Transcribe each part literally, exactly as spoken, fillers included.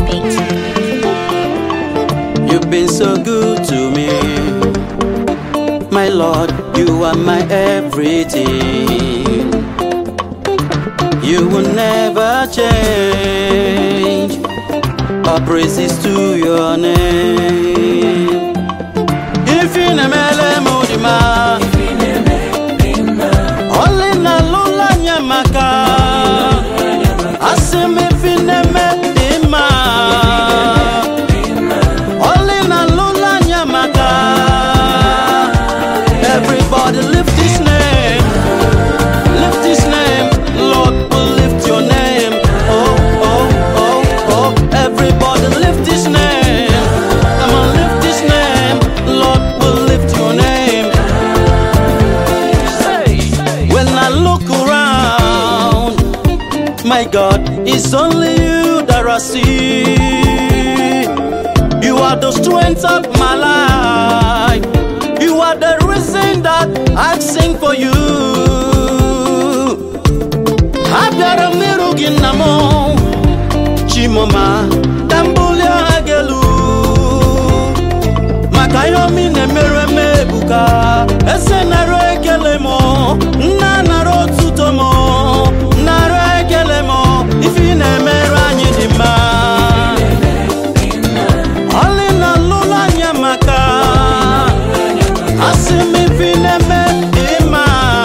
beat. You've been so good to me, my Lord. You are my everything. You will never change. All praises to your name. If in a mele modima, only na lula nyamaka. Asim if in a medima, only na lula nyamaka. Everybody lift his name, lift his name. Lord will lift your name. Oh, oh, oh, oh. Everybody lift his name. Come on, lift his name. Lord will lift your name. When I look around, my God, it's only you that I see. You are the strength of my life. You are the reason that I sing for you. Abiyara mirugi namo Chimoma Tambulia agelu Makayomi ne mereme buka Ese nare kelemo Na naro tutomo Nare kelemo Ifi ne meranyi dima Ali na lula nyamaka Asimi fi ne me dima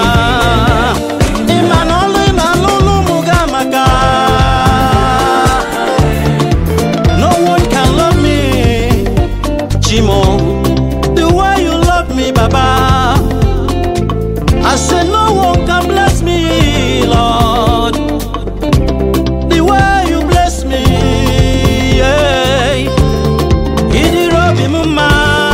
the way you love me, Baba. I said no one can bless me, Lord. The way you bless me, yeah. Idi robi muma,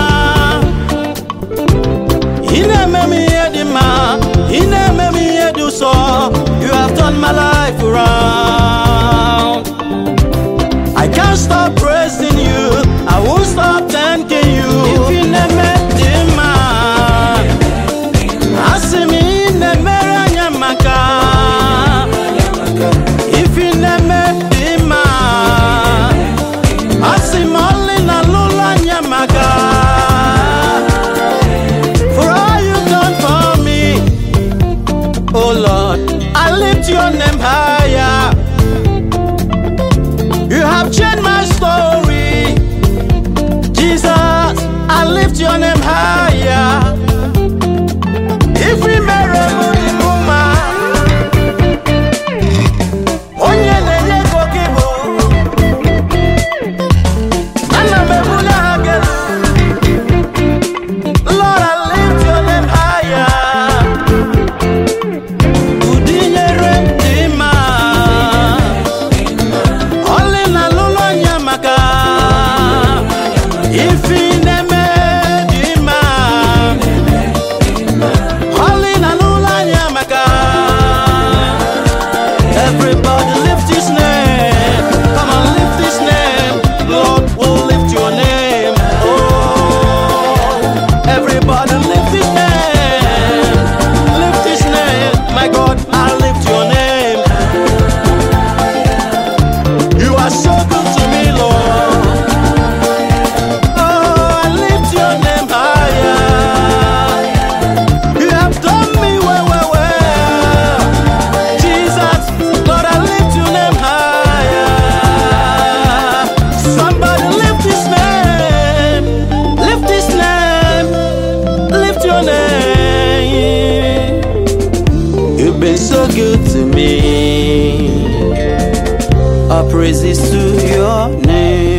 ine memi edima, ine memi edu so. You have turned my life around. I can't stop praising you. I won't stop thanking you. If you never did my, I see me in the mirror, maka. If you never did my, I see Molina Lula Nyamaka. For all you done for me, oh Lord, I lift your name higher. You have changed my story, Jesus. I lift your name higher. If we marry Muma, onye nene kokibo, nana mebula hagelu. Lord, I lift your name higher. Udinye rendima. If in a medima, holy na lula nyamaka. Everybody lift his name. Come on, lift his name. Lord will lift your name. Oh, everybody lift his name. Lift his name. My God, I lift your name. You are so good to me, Lord. You've been so good to me. All praises to your name.